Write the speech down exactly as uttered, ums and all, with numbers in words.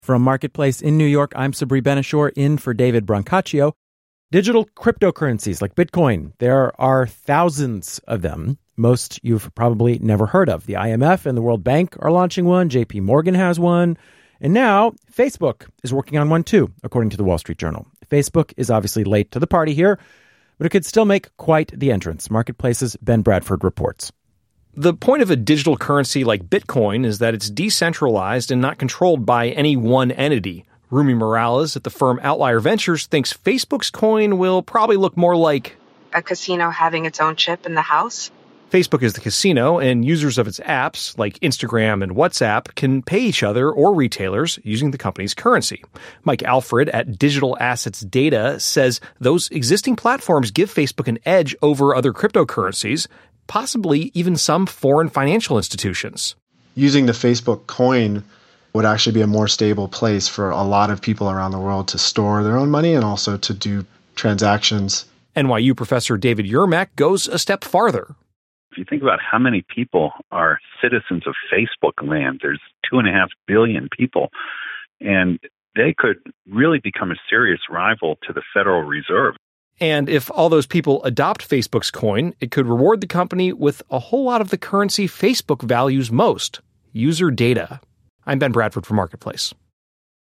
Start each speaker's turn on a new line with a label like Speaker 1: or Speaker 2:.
Speaker 1: From Marketplace in New York, I'm Sabri Ben-Achour, in for David Brancaccio. Digital cryptocurrencies like Bitcoin, there are thousands of them. Most you've probably never heard of. The I M F and the World Bank are launching one. J P Morgan has one. And now Facebook is working on one too, according to the Wall Street Journal. Facebook is obviously late to the party here, but it could still make quite the entrance. Marketplace's Ben Bradford reports.
Speaker 2: The point of a digital currency like Bitcoin is that it's decentralized and not controlled by any one entity. Rumi Morales at the firm Outlier Ventures thinks Facebook's coin will probably look more like
Speaker 3: a casino having its own chip in the house.
Speaker 2: Facebook is the casino, and users of its apps, like Instagram and WhatsApp, can pay each other or retailers using the company's currency. Mike Alfred at Digital Assets Data says those existing platforms give Facebook an edge over other cryptocurrencies, possibly even some foreign financial institutions.
Speaker 4: Using the Facebook coin would actually be a more stable place for a lot of people around the world to store their own money and also to do transactions.
Speaker 2: N Y U professor David Yermak goes a step farther.
Speaker 5: If you think about how many people are citizens of Facebook land, there's two and a half billion people, and they could really become a serious rival to the Federal Reserve.
Speaker 2: And if all those people adopt Facebook's coin, it could reward the company with a whole lot of the currency Facebook values most, user data. I'm Ben Bradford for Marketplace.